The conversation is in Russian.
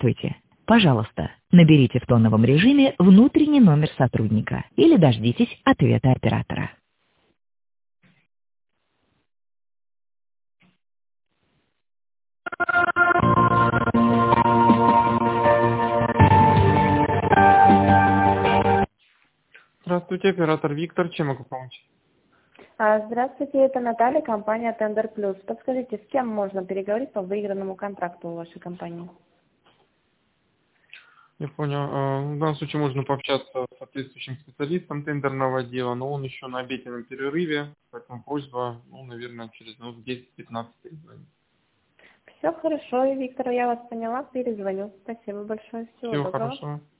Здравствуйте. Пожалуйста, наберите в тоновом режиме внутренний номер сотрудника или дождитесь ответа оператора. Здравствуйте, оператор Виктор. Чем могу помочь? Здравствуйте, это Наталья, компания Tender Plus. Подскажите, с кем можно переговорить по выигранному контракту в вашей компании? Я понял. В данном случае можно пообщаться с соответствующим специалистом тендерного отдела, но он еще на обеденном перерыве, поэтому просьба, наверное, через минут 10-15 перезвонить. Все хорошо, Виктор, я вас поняла, перезвоню. Спасибо большое, всего Всего доброго. хорошего.